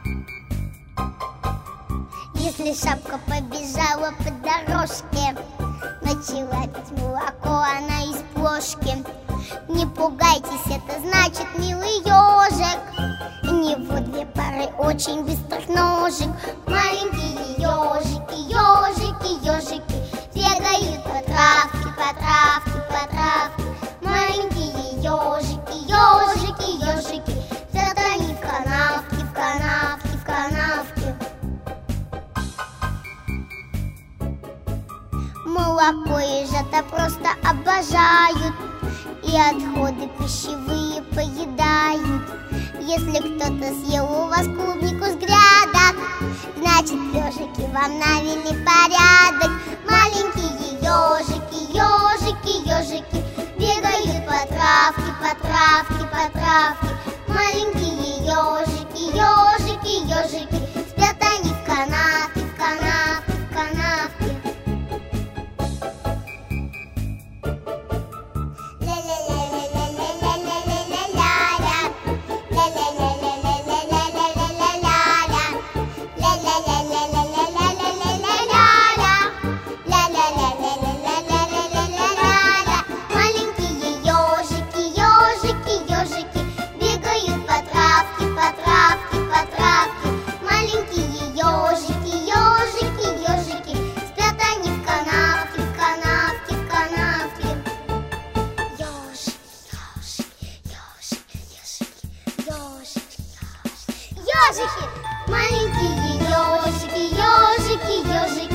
Если шапка побежала по дорожке, начала пить молоко она из плошки. Не пугайтесь, это значит, милый ежик, у него две пары очень быстрых ножек. Маленькие ежики, ежики, ежики бегают по травке, по травке, по травке. Маленькие ежики, ежики, ежики спят они в канавке, в канавке, в канавке. Молоко ежата просто обожают и отходы пищевые поедают. Если кто-то съел у вас клубнику с грядок, значит, ежики вам навели порядок. Маленькие ежики, ежики, ежики бегают по травке, по травке, по травке. Маленькие ежики, ежики, ежики спят они в канавке, в канавке, в канавке. Ежики, маленькие ежики, ежики, ежики